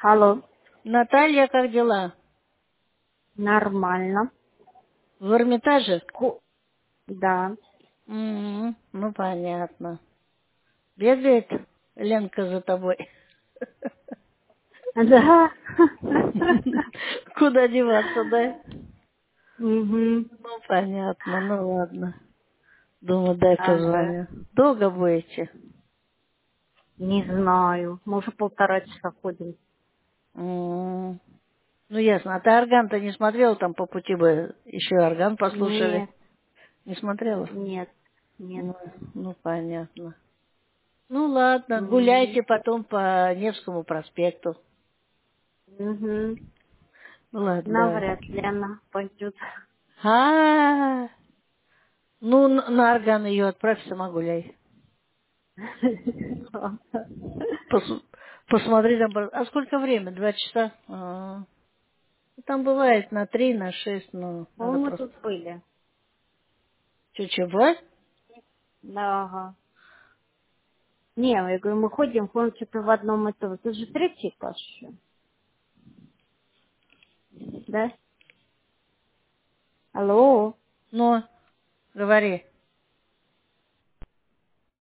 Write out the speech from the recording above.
Алло, Наталья, как дела? нормально. В Эрмитаже? Да. Ну, понятно. Бегает Ленка за тобой. Да. Куда деваться, да? Угу. Ну, понятно, ну ладно. Думаю, дай Ага. позвоню. Долго будете? Не знаю. Мы уже 1,5 часа ходим. М. Ну, ясно. А ты орган-то не смотрела? Там по пути бы еще орган послушали. Нет, Не смотрела? нет, нет. Ну, понятно. Ну, ладно. Угу. Гуляйте потом по Невскому проспекту. Угу. Ну, ладно, давай. Навряд ли она пойдет. А, ну, на орган ее отправь, сама гуляй. Посмотри там. А сколько время? 2 часа? Там бывает на 3, на 6, но надо Мы просто... тут были. Чего? Да, ага. Не, я говорю, мы ходим что-то в одном и том. Ты же 3 класс еще, да? Алло. Ну, говори.